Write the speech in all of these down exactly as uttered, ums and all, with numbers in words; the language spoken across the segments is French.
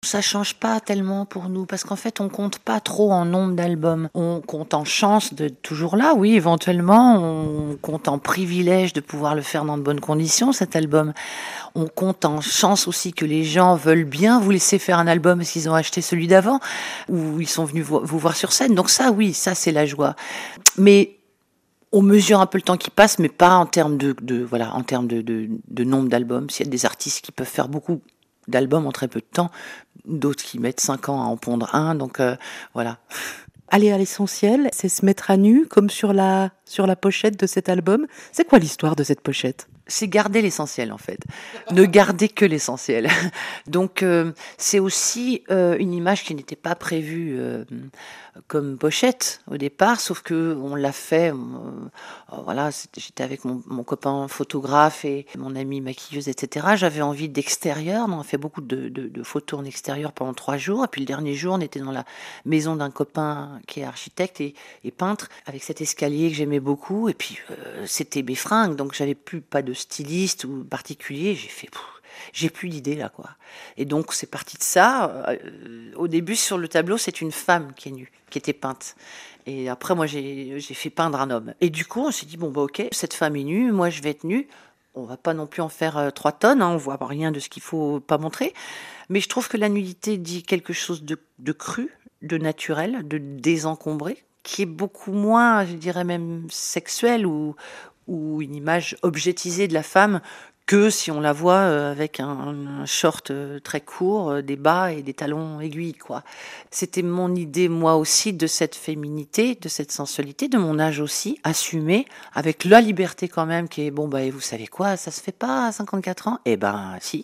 Ça change pas tellement pour nous parce qu'en fait on compte pas trop en nombre d'albums. On compte en chance de toujours là, oui, éventuellement. On compte en privilège de pouvoir le faire dans de bonnes conditions, cet album. On compte en chance aussi que les gens veulent bien vous laisser faire un album parce qu'ils ont acheté celui d'avant ou ils sont venus vous voir sur scène. Donc ça, oui, ça c'est la joie. Mais on mesure un peu le temps qui passe, mais pas en termes de, de voilà, en termes de, de, de nombre d'albums. S'il y a des artistes qui peuvent faire beaucoup d'albums en très peu de temps, d'autres qui mettent cinq ans à en pondre un, donc euh, voilà. Aller à l'essentiel, c'est se mettre à nu, comme sur la, sur la pochette de cet album. C'est quoi l'histoire de cette pochette ? C'est garder l'essentiel en fait, ne garder que l'essentiel. Donc euh, c'est aussi euh, une image qui n'était pas prévue euh, comme pochette au départ, sauf que on l'a fait. Euh, voilà, j'étais avec mon, mon copain photographe et mon amie maquilleuse, et cetera. J'avais envie d'extérieur, on a fait beaucoup de, de, de photos en extérieur pendant trois jours, et puis le dernier jour, on était dans la maison d'un copain qui est architecte et, et peintre, avec cet escalier que j'aimais beaucoup, et puis euh, c'était mes fringues, donc j'avais plus pas de styliste ou particulier, j'ai fait pff, j'ai plus d'idées là quoi. Et donc c'est parti de ça. Euh, au début sur le tableau c'est une femme qui est nue, qui était peinte. Et après moi j'ai j'ai fait peindre un homme. Et du coup on s'est dit bon bah ok, cette femme est nue, moi je vais être nue. On va pas non plus en faire euh, trois tonnes, hein, on voit rien de ce qu'il faut pas montrer. Mais je trouve que la nudité dit quelque chose de, de cru, de naturel, de désencombré, qui est beaucoup moins, je dirais même sexuel ou ou une image objetisée de la femme que si on la voit avec un, un short très court, des bas et des talons aiguilles, quoi. C'était mon idée, moi aussi, de cette féminité, de cette sensualité, de mon âge aussi, assumée, avec la liberté quand même, qui est, bon, bah, vous savez quoi, ça se fait pas à cinquante-quatre ans? Eh ben, si.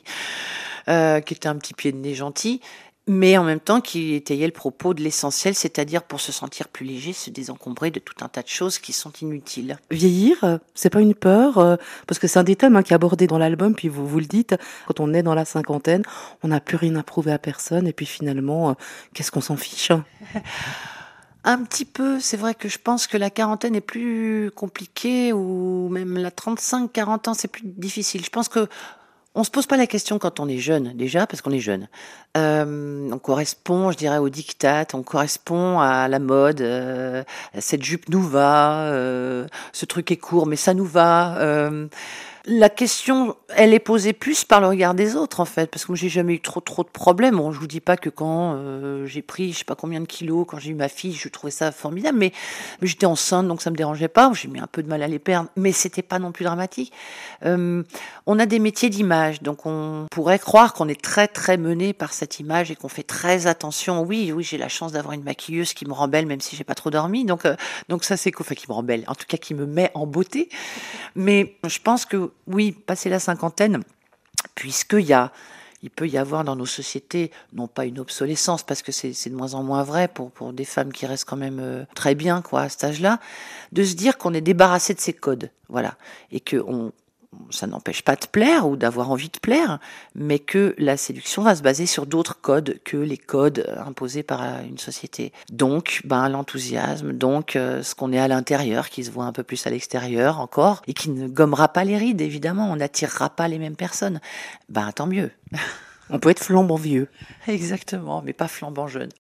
Euh, qui était un petit pied de nez gentil, mais en même temps qui étayait le propos de l'essentiel, c'est-à-dire pour se sentir plus léger, se désencombrer de tout un tas de choses qui sont inutiles. Vieillir, c'est pas une peur, euh, parce que c'est un des thèmes hein, qui est abordé dans l'album, puis vous vous le dites, quand on est dans la cinquantaine, on n'a plus rien à prouver à personne, et puis finalement, euh, qu'est-ce qu'on s'en fiche? Un petit peu, c'est vrai que je pense que la quarantaine est plus compliquée, ou même la trente-cinq quarante ans, c'est plus difficile. Je pense que on se pose pas la question quand on est jeune, déjà, parce qu'on est jeune. Euh, on correspond, je dirais, au diktat, on correspond à la mode. Euh, cette jupe nous va, euh, ce truc est court, mais ça nous va. Euh, la question, elle est posée plus par le regard des autres, en fait, parce que moi, j'ai jamais eu trop, trop de problèmes. Bon, je vous dis pas que quand euh, j'ai pris, je sais pas combien de kilos, quand j'ai eu ma fille, je trouvais ça formidable, mais, mais j'étais enceinte, donc ça me dérangeait pas. J'ai mis un peu de mal à les perdre, mais c'était pas non plus dramatique. Euh, on a des métiers d'image, donc on pourrait croire qu'on est très, très mené par cette image et qu'on fait très attention. Oui, oui, j'ai la chance d'avoir une maquilleuse qui me rend belle, même si j'ai pas trop dormi, donc, euh, donc ça c'est cool, enfin qui me rend belle, en tout cas qui me met en beauté. Mais je pense que oui, passer la cinquantaine, puisqu'il y a, il peut y avoir dans nos sociétés, non pas une obsolescence, parce que c'est, c'est de moins en moins vrai pour, pour des femmes qui restent quand même euh, très bien quoi, à cet âge-là, de se dire qu'on est débarrassé de ces codes, voilà, et que on, ça n'empêche pas de plaire ou d'avoir envie de plaire, mais que la séduction va se baser sur d'autres codes que les codes imposés par une société. Donc, ben, l'enthousiasme, donc euh, ce qu'on est à l'intérieur, qui se voit un peu plus à l'extérieur encore, et qui ne gommera pas les rides, évidemment, on n'attirera pas les mêmes personnes. Ben, tant mieux. On peut être flambant vieux. Exactement, mais pas flambant jeune.